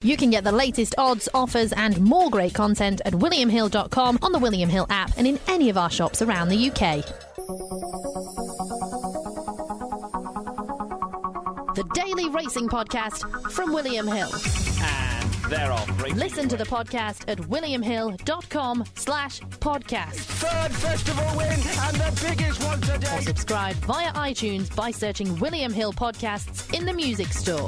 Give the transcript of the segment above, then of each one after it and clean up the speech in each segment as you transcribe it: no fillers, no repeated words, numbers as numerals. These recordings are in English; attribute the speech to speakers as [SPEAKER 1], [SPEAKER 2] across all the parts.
[SPEAKER 1] You can get the latest odds, offers and more great content at williamhill.com, on the William Hill app and in any of our shops around the UK. The Daily Racing Podcast from William Hill.
[SPEAKER 2] And they're off.
[SPEAKER 1] Listen to the podcast at williamhill.com/podcast.
[SPEAKER 2] Third festival win and the biggest one today.
[SPEAKER 1] Or subscribe via iTunes by searching William Hill Podcasts in the music store.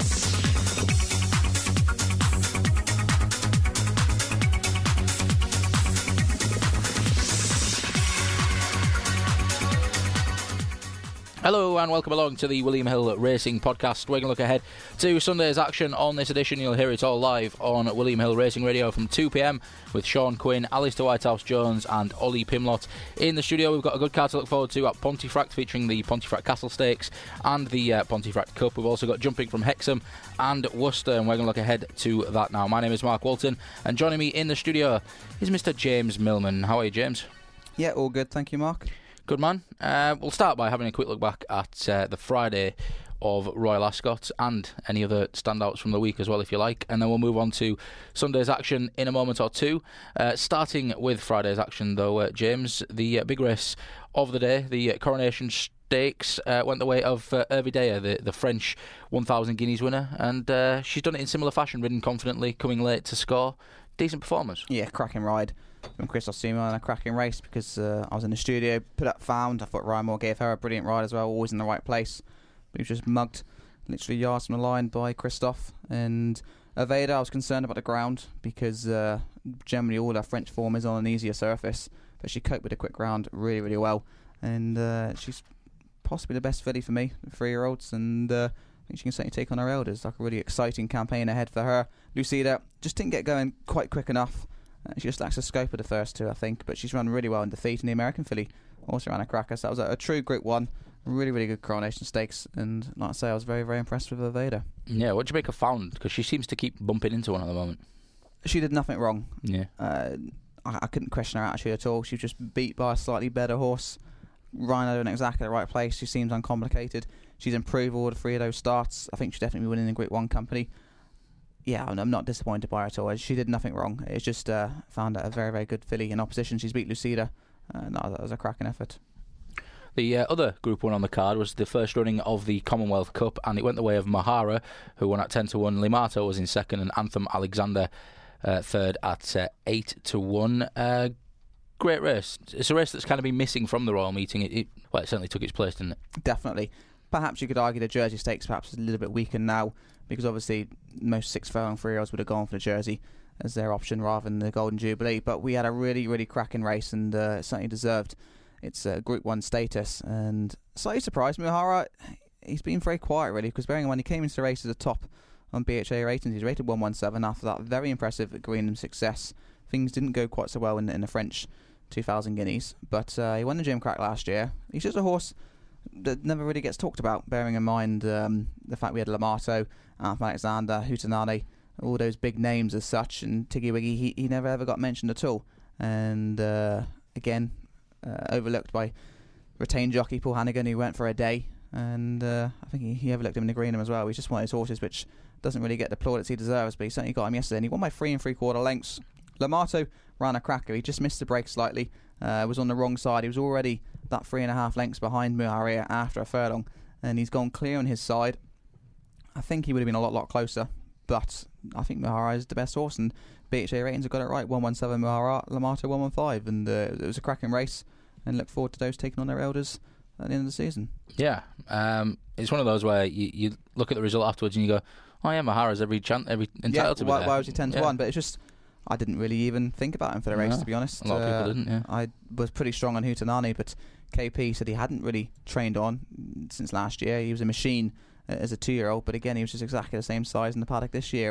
[SPEAKER 3] Hello and welcome along to the William Hill Racing Podcast. We're going to look ahead to Sunday's action. On this edition, you'll hear it all live on William Hill Racing Radio from 2 p.m. with Sean Quinn, Alistair Whitehouse-Jones and Ollie Pimlott. In the studio, we've got a good card to look forward to at Pontefract, featuring the Pontefract Castle Stakes and the Pontefract Cup. We've also got jumping from Hexham and Worcester, and we're going to look ahead to that now. My name is Mark Walton, and joining me in the studio is Mr. James Millman. How are you, James?
[SPEAKER 4] Yeah, all good. Thank you, Mark.
[SPEAKER 3] Good man. We'll start by having a quick look back at the Friday of Royal Ascot and any other standouts from the week as well, if you like, and then we'll move on to Sunday's action in a moment or two. Starting with Friday's action, though, James, the big race of the day, the Coronation Stakes, went the way of Hervé Daya, the French 1,000 guineas winner, and she's done it in similar fashion, ridden confidently, coming late to score. Decent performance.
[SPEAKER 4] Yeah, cracking ride from Christophe Simon, and a cracking race because I was in the studio, put up found. I thought Ryan Moore gave her a brilliant ride as well, always in the right place. But he was just mugged literally yards from the line by Christophe. And Aveda, I was concerned about the ground because generally all her French form is on an easier surface, but she coped with a quick ground really, really well. And she's possibly the best filly for me, the 3-year-olds, and I think she can certainly take on her elders. Like a really exciting campaign ahead for her. Lucida just didn't get going quite quick enough. She just lacks the scope of the first two, I think, but she's run really well in defeat, and the American filly also ran a cracker. So that was a true Group 1, really, really good Coronation Stakes, and like I say, I was very, very impressed with Aveda.
[SPEAKER 3] Yeah, what do you make of Found? Because she seems to keep bumping into one at the moment.
[SPEAKER 4] She did nothing wrong.
[SPEAKER 3] Yeah.
[SPEAKER 4] I couldn't question her attitude at all. She was just beat by a slightly better horse. Rhino in exactly the right place. She seems uncomplicated. She's improved all the 3 of those starts. I think she'll definitely be winning in Group 1 company. Yeah, I'm not disappointed by her at all. She did nothing wrong. It's just found a very, very good filly in opposition. She's beat Lucida. That was a cracking effort.
[SPEAKER 3] The other Group 1 on the card was the first running of the Commonwealth Cup, and it went the way of Mahara, who won at 10-1. Limato was in second, and Anthem Alexander third at 8-1. Great race. It's a race that's kind of been missing from the Royal Meeting. It certainly took its place, didn't it?
[SPEAKER 4] Definitely. Perhaps you could argue the Jersey Stakes perhaps is a little bit weaker now, because obviously most 6-furlong 3-year-olds would have gone for the Jersey as their option rather than the Golden Jubilee. But we had a really, really cracking race, and certainly deserved its Group 1 status. And slightly surprised me, Mahara. He's been very quiet, really, because bearing in mind he came into the race as a top on BHA ratings. He's rated 117 after that very impressive Greenham success. Things didn't go quite so well in the French 2,000 guineas, but he won the Gimcrack last year. He's just a horse that never really gets talked about, bearing in mind the fact we had Lamato, Alexander, Hootenanny, all those big names as such, and Tiggy Wiggy, he never ever got mentioned at all. And again, overlooked by retained jockey Paul Hannigan, who went for a day, and I think he overlooked him in the Greenham as well. He's just one of those horses which doesn't really get the plaudits he deserves, but he certainly got him yesterday, and he won by 3 3/4 lengths. Lamato ran a cracker. He just missed the break slightly. Was on the wrong side. He was already that 3.5 lengths behind Muharia after a furlong, and he's gone clear on his side. I think he would have been a lot closer, but I think Muharia is the best horse, and BHA ratings have got it right. 117 Muharia, Lamato 115, and it was a cracking race, and look forward to those taking on their elders at the end of the season.
[SPEAKER 3] Yeah, it's one of those where you look at the result afterwards and you go, oh yeah, Mahara's every entitled to be there.
[SPEAKER 4] Why was he 10-1? But it's just, I didn't really even think about him for the race, to be honest.
[SPEAKER 3] A lot of people didn't, yeah.
[SPEAKER 4] I was pretty strong on Hootenanny, but KP said he hadn't really trained on since last year. He was a machine as a 2-year-old, but again, he was just exactly the same size in the paddock this year.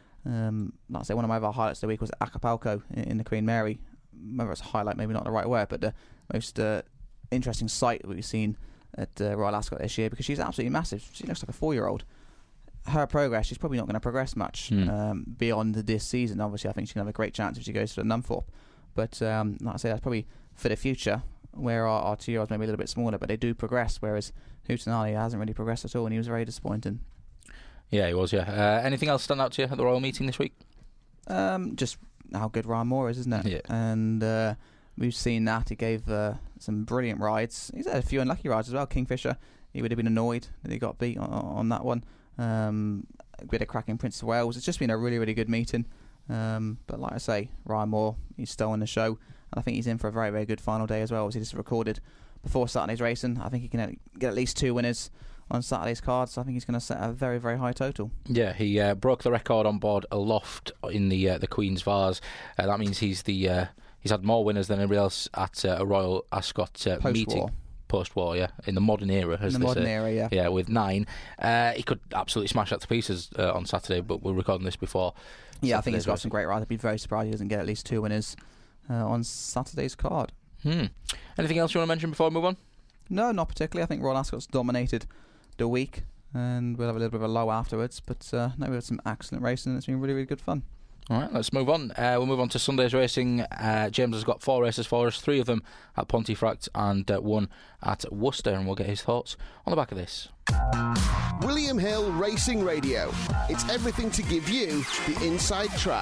[SPEAKER 4] And like I say, one of my other highlights of the week was Acapulco in the Queen Mary. Remember, it's a highlight, maybe not the right word, but the most interesting sight that we've seen at Royal Ascot this year, because she's absolutely massive. She looks like a 4-year-old. Her progress, she's probably not going to progress much beyond this season. Obviously, I think she can have a great chance if she goes to the Nunthorpe. But like I say, that's probably for the future, where our 2-year-olds may be a little bit smaller, but they do progress, whereas Hootenanny hasn't really progressed at all, and he was very disappointing.
[SPEAKER 3] Yeah, he was, yeah. Anything else stand out to you at the Royal Meeting this week?
[SPEAKER 4] Just how good Ryan Moore is, isn't it?
[SPEAKER 3] Yeah.
[SPEAKER 4] And we've seen that. He gave some brilliant rides. He's had a few unlucky rides as well. Kingfisher, he would have been annoyed that he got beat on that one. We had a cracking Prince of Wales. It's just been a really, really good meeting. But like I say, Ryan Moore, he's still on the show. And I think he's in for a very, very good final day as well. As he just recorded before Saturday's racing. I think he can get at least 2 winners on Saturday's card, so I think he's going to set a very, very high total.
[SPEAKER 3] Yeah, he broke the record on board Aloft in the Queen's Vase. That means he's had more winners than anybody else at a Royal Ascot meeting. Post-war, yeah, in the modern era, as
[SPEAKER 4] in the modern era, yeah.
[SPEAKER 3] Yeah, with 9. He could absolutely smash that to pieces on Saturday, but we're recording this before.
[SPEAKER 4] Yeah, I think he's got some great rides. I'd be very surprised he doesn't get at least 2 winners on Saturday's card.
[SPEAKER 3] Anything else you want to mention before we move on?
[SPEAKER 4] No, not particularly. I think Royal Ascot's dominated the week, and we'll have a little bit of a low afterwards. But no, we had some excellent racing, and it's been really, really good fun.
[SPEAKER 3] All right, let's move on. We'll move on to Sunday's racing. James has got 4 races for us, 3 of them at Pontefract and 1 at Worcester, and we'll get his thoughts on the back of this.
[SPEAKER 5] William Hill Racing Radio. It's everything to give you the inside track.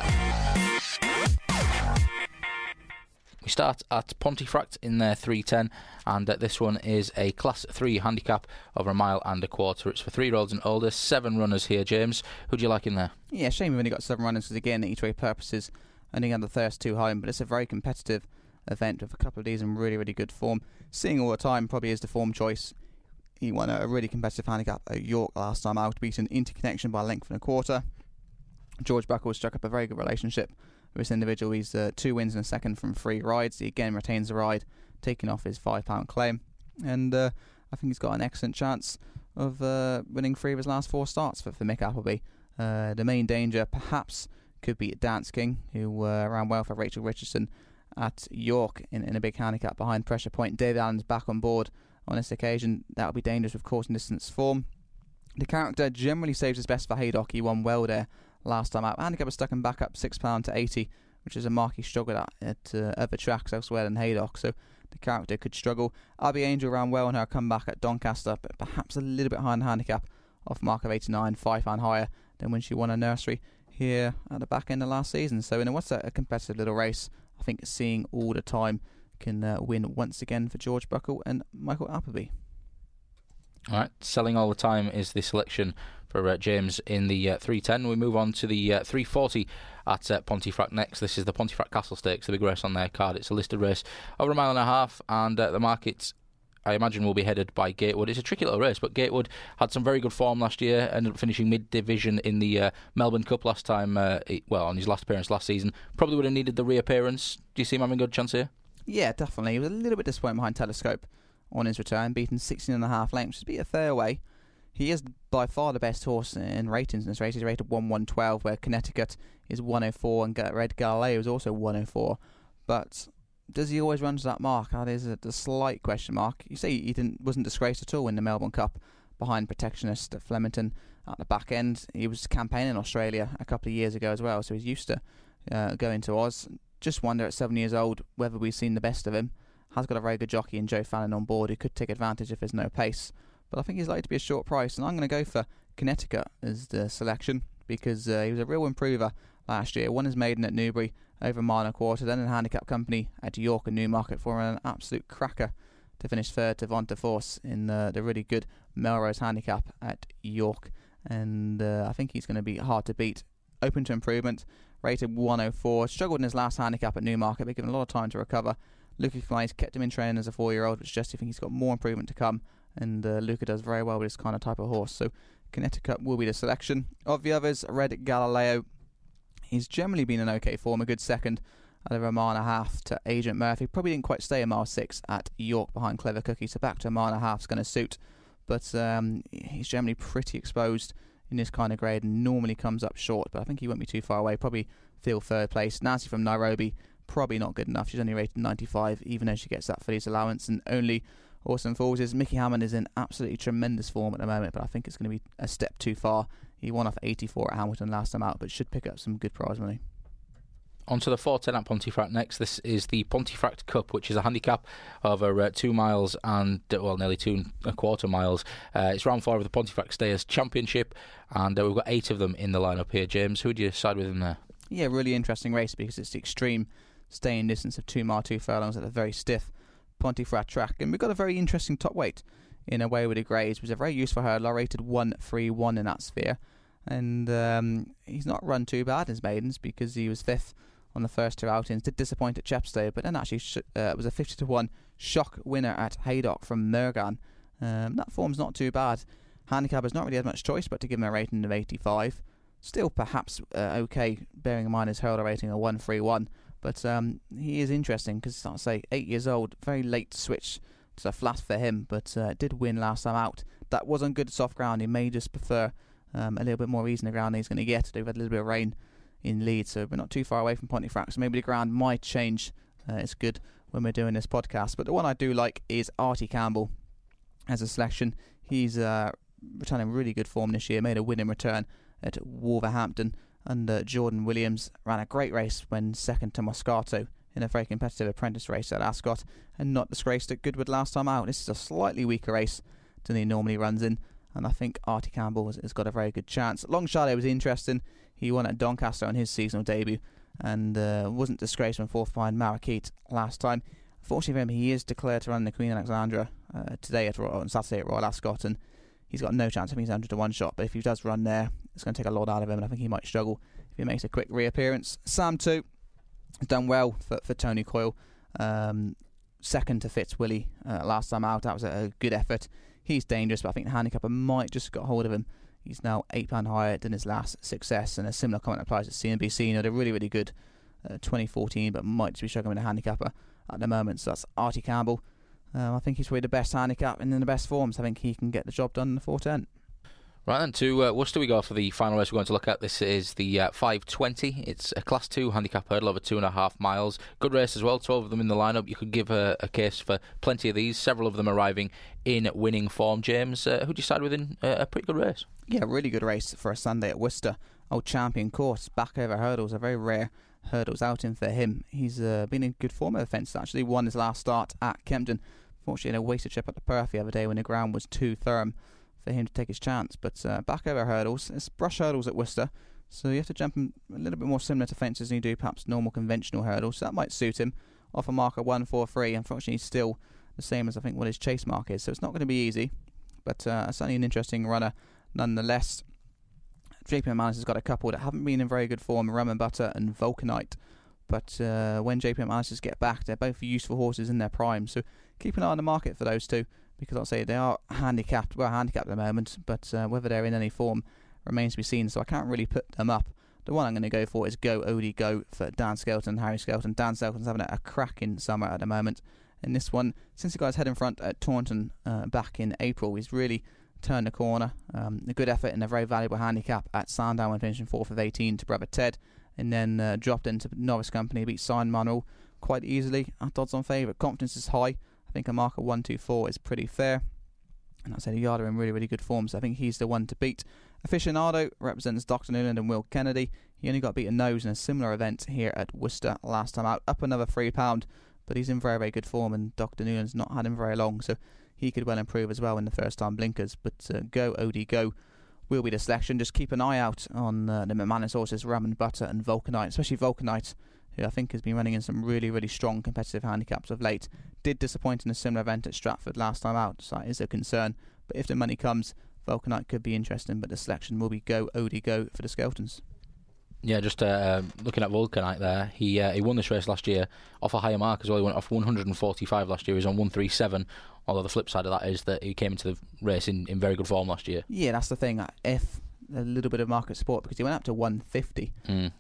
[SPEAKER 3] We start at Pontefract in their 310, and this one is a Class 3 handicap over 1.25 miles. It's for 3-year-olds and older. 7 runners here, James. Who do you like in there? Yeah,
[SPEAKER 4] shame we've only got 7 runners, because again, each way purposes, only had the first 2 home, but it's a very competitive event with a couple of these in really, really good form. Seeing all the time probably is the form choice. He won a really competitive handicap at York last time out, beaten Interconnection by a length and a quarter. George Buckle struck up a very good relationship with this individual. He's 2 wins and a second from 3 rides. He again retains the ride, taking off his £5 claim. And I think he's got an excellent chance of winning 3 of his last 4 starts for Mick Appleby. The main danger perhaps could be Dance King, who ran well for Rachel Richardson at York in a big handicap behind Pressure Point. David Allen's back on board on this occasion. That would be dangerous with course and distance form. The character generally saves his best for Haydock. He won well there last time out. Handicap was stuck him back up £6 to 80, which is a mark he struggled at other tracks elsewhere than Haydock, so the character could struggle. RB Angel ran well in her comeback at Doncaster, but perhaps a little bit higher in the handicap, off mark of 89, £5 higher than when she won a nursery here at the back end of last season. So in what's a competitive little race, I think Seeing All the Time can win once again for George Buckle and Michael Appleby.
[SPEAKER 3] All right, Selling All the Time is the selection for James in the 310. We move on to the 340 at Pontefract next. This is the Pontefract Castle Stakes, the big race on their card. It's a listed race over 1.5 miles, and the market, I imagine, will be headed by Gatewood. It's a tricky little race, but Gatewood had some very good form last year, ended up finishing mid-division in the Melbourne Cup last time, on his last appearance last season. Probably would have needed the reappearance. Do you see him having a good chance here?
[SPEAKER 4] Yeah, definitely. He was a little bit disappointed behind Telescope on his return, beaten 16.5 lengths, which is a fair way. He is by far the best horse in ratings in this race. He's rated 1/112, where Connecticut is 104 and Red Galileo is also 104. But does he always run to that mark? That is a slight question mark. You say he wasn't disgraced at all in the Melbourne Cup behind Protectionist at Flemington at the back end. He was campaigning in Australia a couple of years ago as well, so he's used to going to Oz. Just wonder at 7 years old whether we've seen the best of him. Has got a very good jockey in Joe Fallon on board who could take advantage if there's no pace. But I think he's likely to be a short price, and I'm going to go for Connecticut as the selection, because he was a real improver last year. Won his maiden at Newbury over 1.25 miles, then in handicap company at York and Newmarket for an absolute cracker to finish third to Vonta Force in the really good Melrose handicap at York. And I think he's going to be hard to beat. Open to improvement, rated 104. Struggled in his last handicap at Newmarket, but given a lot of time to recover. Luca Flies kept him in training as a 4-year-old, which suggests I think he's got more improvement to come. And Luca does very well with this kind of type of horse. So Connecticut will be the selection. Of the others, Red Galileo, he's generally been in okay form, a good second at over 1.5 miles to Agent Murphy. Probably didn't quite stay 1.6 miles at York behind Clever Cookie, so back to 1.5 miles is going to suit. But he's generally pretty exposed in this kind of grade and normally comes up short, but I think he won't be too far away. Probably feel third place. Nancy from Nairobi, probably not good enough. She's only rated 95, even though she gets that Fillies allowance. And only Awesome Falls is Mickey Hammond is in absolutely tremendous form at the moment, but I think it's going to be a step too far. He won off 84 at Hamilton last time out, but should pick up some good prize money.
[SPEAKER 3] On to the 410 at Pontefract next. This is the Pontefract Cup, which is a handicap over 2 miles and, nearly 2.25 miles. It's round 4 of the Pontefract Stayers Championship, and we've got 8 of them in the lineup here. James, who do you side with in there?
[SPEAKER 4] Yeah, really interesting race because it's the extreme staying distance of 2 mile 2 furlongs at a very stiff Pontefract track. And we've got a very interesting top weight in Away With The Greys, which is a very useful hurdler, rated 131 in that sphere. And he's not run too bad in his maidens because he was 5th on the first 2 outings. Did disappoint at Chepstow, but then actually was a 50-1 shock winner at Haydock from Mergan. That form's not too bad. Handicappers not really had much choice but to give him a rating of 85. Still perhaps okay, bearing in mind his hurdle rating of 131. But he is interesting because, I'll say, 8 years old, very late switch to flat for him, but did win last time out. That was on good soft ground. He may just prefer a little bit more ease in the ground than he's going to get. They've had a little bit of rain in Leeds, so we're not too far away from Pontefract, so maybe the ground might change. It's good when we're doing this podcast. But the one I do like is Artie Campbell as a selection. He's returning really good form this year, made a winning return at Wolverhampton under Jordan Williams, ran a great race when second to Moscato in a very competitive apprentice race at Ascot, and not disgraced at Goodwood last time out. This is a slightly weaker race than he normally runs in, and I think Artie Campbell has got a very good chance. Long Shadow was interesting. He won at Doncaster on his seasonal debut and wasn't disgraced when 4th behind Marrakech last time. Fortunately for him, he is declared to run the Queen Alexandra today on Saturday at Royal Ascot, and he's got no chance. I think he's 100 to 1 shot, but if he does run there, it's going to take a lot out of him, and I think he might struggle if he makes a quick reappearance. Sam 2 has done well for Tony Coyle. Second to Fitzwillie last time out. That was a good effort. He's dangerous, but I think the handicapper might just got hold of him. He's now £8 higher than his last success, and a similar comment applies to CNBC. They're really, really good 2014, but might just be struggling with a handicapper at the moment. So that's Artie Campbell. I think he's probably the best handicap and in the best forms. I think he can get the job done in the 410.
[SPEAKER 3] Right then, to Worcester we go for the final race we're going to look at. This is the 520. It's a Class 2 handicap hurdle over 2.5 miles. Good race as well, 12 of them in the lineup. You could give a case for plenty of these, several of them arriving in winning form. James, who do you side with in a pretty good race?
[SPEAKER 4] Yeah, really good race for a Sunday at Worcester. Old Champion Course, back over hurdles, a very rare hurdles outing for him. He's been in good form at the fence, actually. Won his last start at Kempton. Fortunately, in a wasted trip at the Perth the other day when the ground was too firm for him to take his chance. But back over hurdles, it's brush hurdles at Worcester, so you have to jump a little bit more similar to fences than you do perhaps normal conventional hurdles, so that might suit him. Off a marker 143, unfortunately he's still the same as I think what his chase mark is, so it's not going to be easy, but certainly an interesting runner nonetheless. JP McManus has got a couple that haven't been in very good form, Rum and Butter and Vulcanite, but when JP McManus get back, they're both useful horses in their prime, so keep an eye on the market for those two, because I'll say they are handicapped at the moment, but whether they're in any form remains to be seen, so I can't really put them up. The one I'm going to go for is Go Odie Go for Dan Skelton, Harry Skelton. Dan Skelton's having a cracking summer at the moment, and this one, since he got his head in front at Taunton back in April, he's really turned the corner. A good effort in a very valuable handicap at Sandown when finishing 4th of 18 to Brother Ted, and then dropped into Novice Company, beat Sign Manuel quite easily at odds on favourite. Confidence is high. I think a marker 124 is pretty fair, and I said Yard are in really, really good form, so I think he's the one to beat. Aficionado represents Dr. Newland and Will Kennedy. He only got beaten nose in a similar event here at Worcester last time out, up another £3, but he's in very, very good form, and Dr. Newland's not had him very long, so he could well improve as well in the first time blinkers. But Go Odie Go will be the selection. Just keep an eye out on the McManus horses, Rum and Butter and Vulcanite, especially Vulcanite, who I think has been running in some really, really strong competitive handicaps of late. Did disappoint in a similar event at Stratford last time out, so that is a concern. But if the money comes, Vulcanite could be interesting, but the selection will be Go Odie Go for the Skeltons.
[SPEAKER 3] Yeah, just looking at Vulcanite there, he won this race last year off a higher mark as well. He went off 145 last year. He was on 137, although the flip side of that is that he came into the race in very good form last year. Yeah,
[SPEAKER 4] that's the thing. If a little bit of market support, because he went up to 150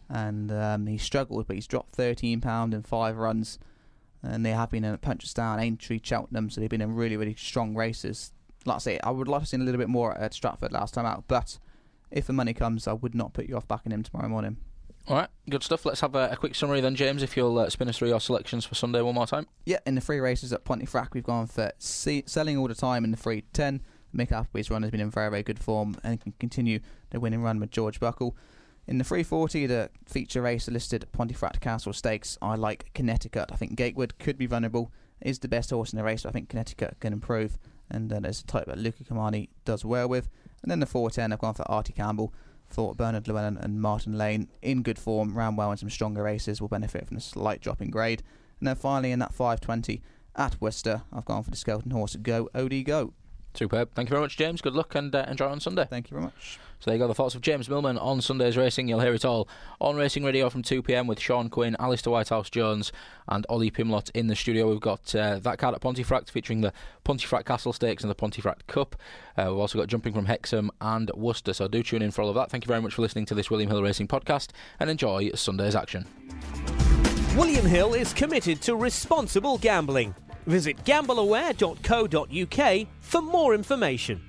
[SPEAKER 4] and he struggled, but he's dropped £13 in 5 runs, and they have been in Punchestown, Aintree, Cheltenham, so they've been in really, really strong races. Like I say, I would like to see a little bit more at Stratford last time out, but if the money comes, I would not put you off backing him tomorrow morning.
[SPEAKER 3] Alright, good stuff. Let's have a quick summary then, James, if you'll spin us through your selections for Sunday one more time.
[SPEAKER 4] Yeah, in the 3 races at Pontefract, we've gone for Selling All the Time in the 3:10. Mick Appleby's run has been in very, very good form and can continue the winning run with George Buckle. In the 340, the feature race listed Pontefract Castle Stakes, I like Connecticut. I think Gatewood could be vulnerable, is the best horse in the race, but I think Connecticut can improve. And there's a type that Luca Kamani does well with. And then the 410, I've gone for Artie Campbell. Thought Bernard Llewellyn and Martin Lane in good form, ran well in some stronger races, will benefit from a slight drop in grade. And then finally in that 520 at Worcester, I've gone for the Skelton horse Go OD Go.
[SPEAKER 3] Superb. Thank you very much, James. Good luck and enjoy on Sunday.
[SPEAKER 4] Thank you very much.
[SPEAKER 3] So there you go, the thoughts of James Millman on Sunday's racing. You'll hear it all on Racing Radio from 2 p.m. with Sean Quinn, Alistair Whitehouse-Jones and Ollie Pimlott in the studio. We've got that card at Pontefract featuring the Pontefract Castle Stakes and the Pontefract Cup. We've also got Jumping from Hexham and Worcester, so do tune in for all of that. Thank you very much for listening to this William Hill Racing podcast and enjoy Sunday's action.
[SPEAKER 6] William Hill is committed to responsible gambling. Visit gambleaware.co.uk for more information.